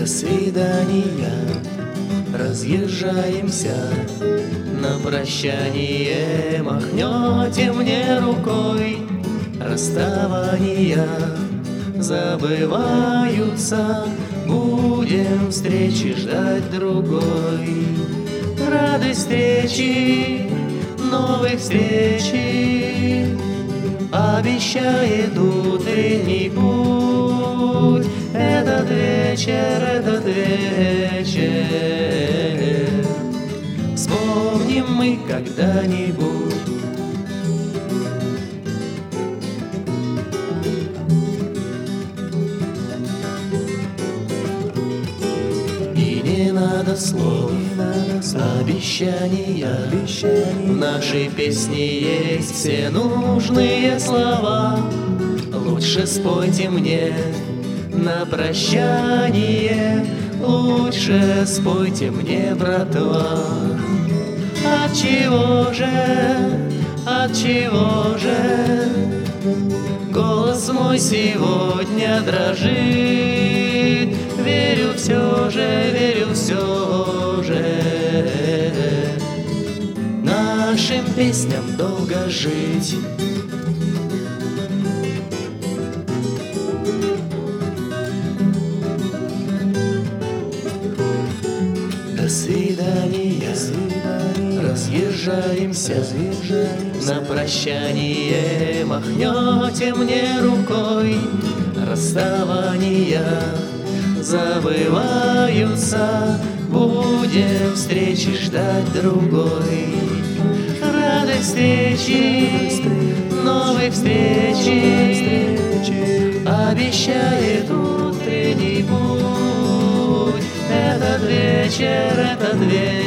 свидания, разъезжаемся. На прощание махнете мне рукой. Расставания забываются, будем встречи ждать другой. Радость встречи, новых встречи обещает утренний путь. Этот вечер вспомним мы когда-нибудь. И не надо слов, обещания. В нашей песне есть все нужные слова. Лучше спойте мне на прощание, лучше спойте мне, братва. Отчего же голос мой сегодня дрожит? Верю все же нашим песням долго жить. До свидания, разъезжаемся. На прощание махнете мне рукой. Расставания забываются, будем встречи ждать другой. Радость встречи, новой встречи обещает утренний путь. Этот вечер